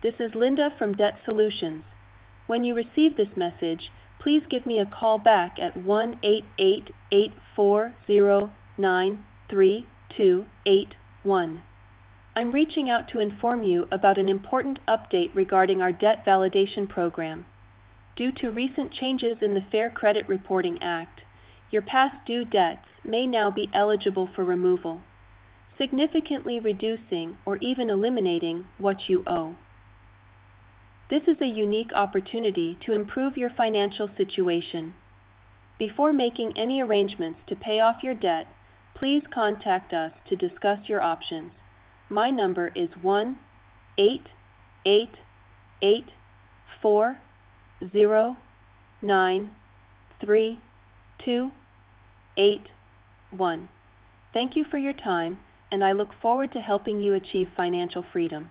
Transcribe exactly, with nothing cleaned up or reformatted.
This is Linda from Debt Solutions. When you receive this message, please give me a call back at one eight eight, eight four zero, nine three two eight one. I'm reaching out to inform you about an important update regarding our debt validation program. Due to recent changes in the Fair Credit Reporting Act, your past due debts may now be eligible for removal, significantly reducing or even eliminating what you owe. This is a unique opportunity to improve your financial situation. Before making any arrangements to pay off your debt, please contact us to discuss your options. My number is one eight eight eight, four zero, nine three two eight one. Thank you for your time, and I look forward to helping you achieve financial freedom.